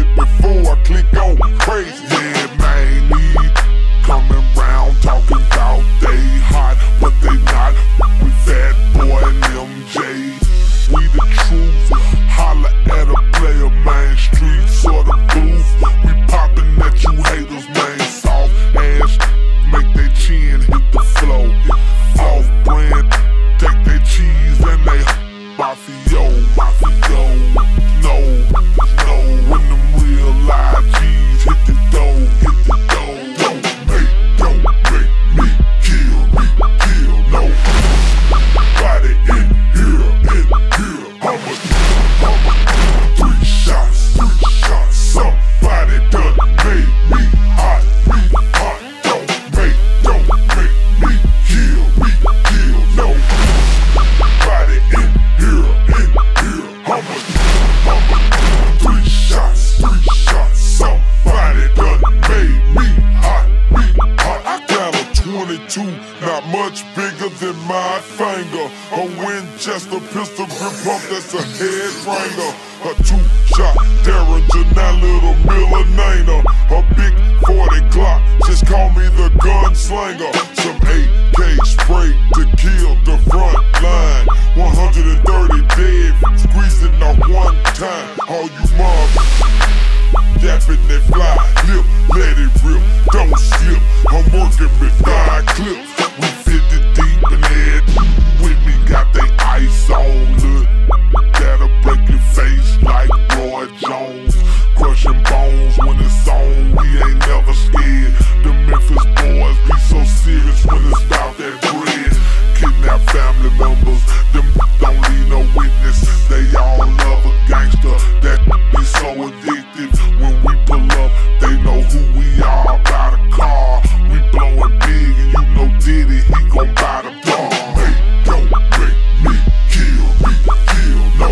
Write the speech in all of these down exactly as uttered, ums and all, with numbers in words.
it before I click on crazy. Yeah, man, need coming round talking about they hot, but they not. We Fat Boy and M J, we the truth. Holla at a player, man, streets or the booth. We poppin' at you haters, man, soft ass. Make they chin hit the flow. Off brand, take they cheese and they mafio, mafio. No, no, when them real live G's hit the dough, hit the dough. Don't make, don't make me kill, me kill, no. Body in here, in here. How much, how much? Three shots, three shots. Somebody done made me hot, me hot. Don't make, don't make me kill, me kill, no. Body in here, in here. How much, how much? Three shots, three shots. Somebody done made me hot, me hot. I got a twenty-two, not much bigger than my finger. A Winchester pistol grip pump, that's a head ringer. A two-shot Derringer, now little Milanainer. A big forty Glock, just call me the gunslinger. Some A K spray to kill the front line. one hundred thirty dead, squeezing off one time. All you moms yapping that fly, lip, let it rip, don't slip. I'm working with five clips. We fifty deep in head with me, got they ice on, look. That'll break your face like Roy Jones. Crushing bones when it's on, we ain't never scared. The Memphis boys be so serious when it's about that bread. Kidnap family members, them don't leave no witness. They all love a gangster, that be so addictive. When we pull up, they know who we are. By the car, we blowing big and you know Diddy, he gon' buy the bar. Hey, don't make me kill, me kill, no.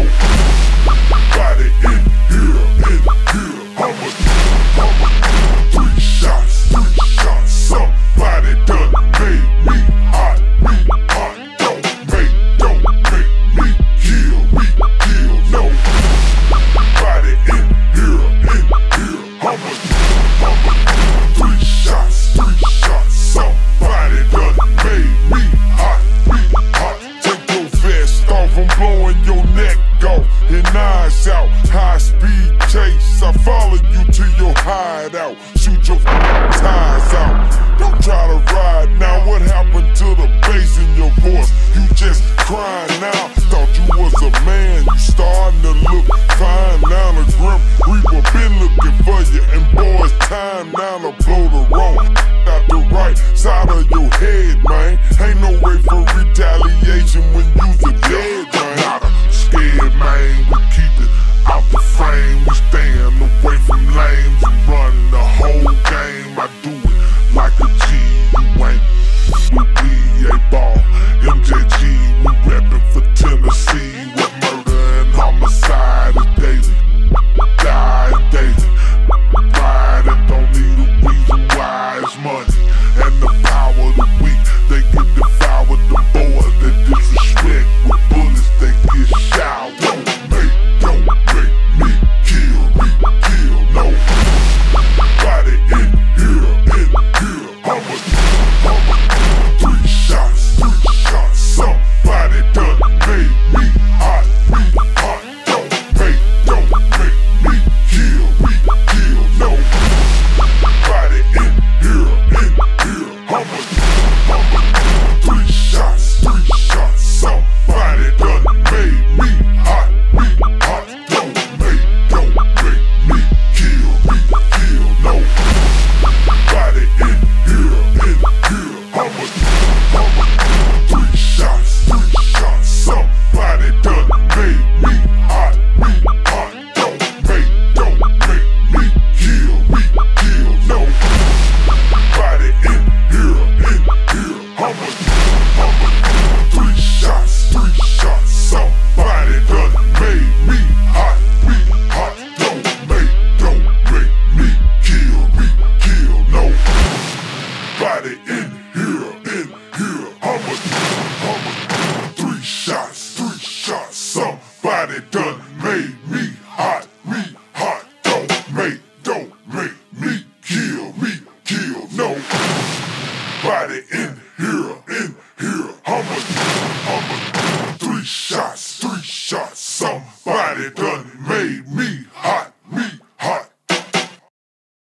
Body in here, in here. How much, how much? Three shots, three shots. Somebody done made me hot, me hot. Don't make, don't make me kill, me kill, no. Body in here, in here. How much, how much? Three shots, three shots. Somebody done made me hot, me hot. Take your vest off, I'm blowing your neck off and eyes out. High speed chase, I follow you to your hideout. Shoot your ties out. Don't try to ride now. What happened to the bass in your voice? You just crying now. Thought you was a man. You starting to look fine now. The Grim Reaper been looking for you, and boy, it's time now to blow the roll out the right side of your head, man. Ain't no way for retaliation when you's a dead, man. Not a scared, man. We keep it out the frame. We stand away from lames and run the whole game. I do it like a G. You ain't with D A ball. M J G, we reppin' for Tennessee. With murder and homicide is daily. Die daily. Ride and don't need a reason why. I'm a